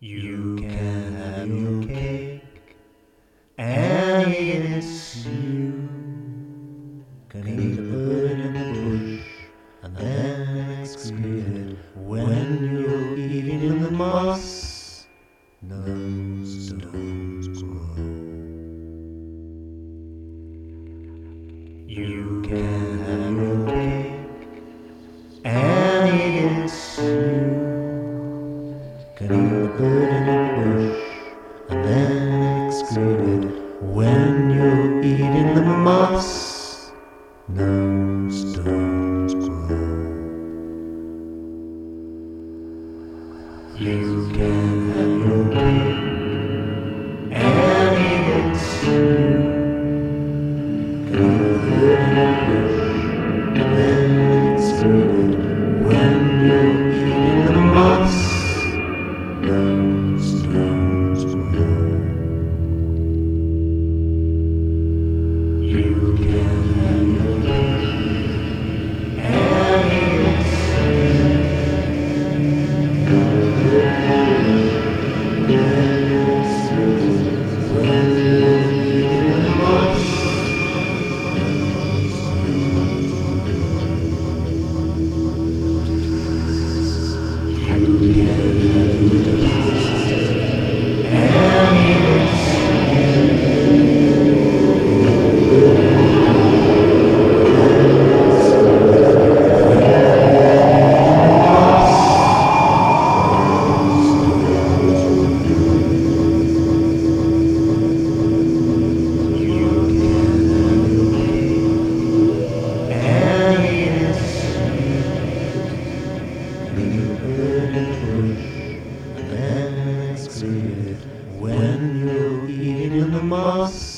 You can have your cake and eat it too. Can eat a bird in the bush and then excrete it. When you're eating the moss, no stones grow. You can have your cake and eat it too. Can eat a bird in the bush and then excrete it. When you're eating the moss, no stones grow. You can have your cake and eat it too. Can eat a bird in the bush and then excrete it. When you're eating the moss, no stones grow. You can have your cake and eat it too. When you're eating the moss, you can have your cake and eat it when you're eating the moss.